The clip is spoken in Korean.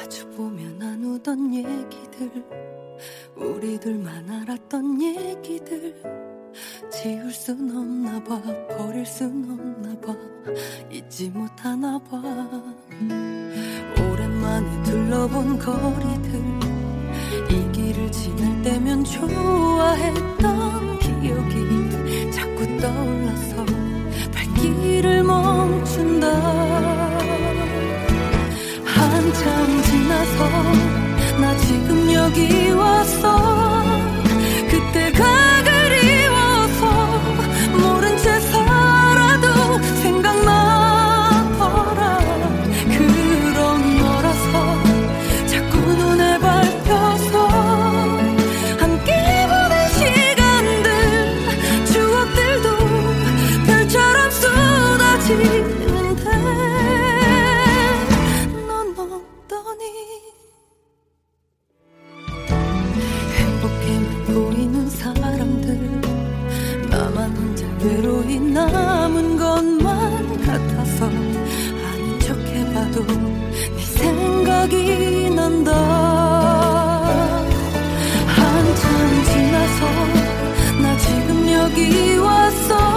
마주보며 나누던 얘기들, 우리들만 알았던 얘기들, 지울 순 없나 봐, 버릴 순 없나 봐, 잊지 못하나 봐. 오랜만에 둘러본 거리들, 이 길을 지날 때면 좋아했던 기억이 자꾸 떠올라서 발길을 멈춘다. 한참 지나서 나 지금 여기 왔어. 그때가 그리워서 모른 채 살아도 생각나더라. 그런 너라서 자꾸 눈에 밟혀서 함께 보낸 시간들, 추억들도 별처럼 쏟아지는데 넌 어떠니? 행복해만 보이는 사람들, 나만 혼자 외로이 남은 것만 같아서 아닌 척 해봐도 네 생각이 난다. 한참 지나서 나 지금 여기 왔어.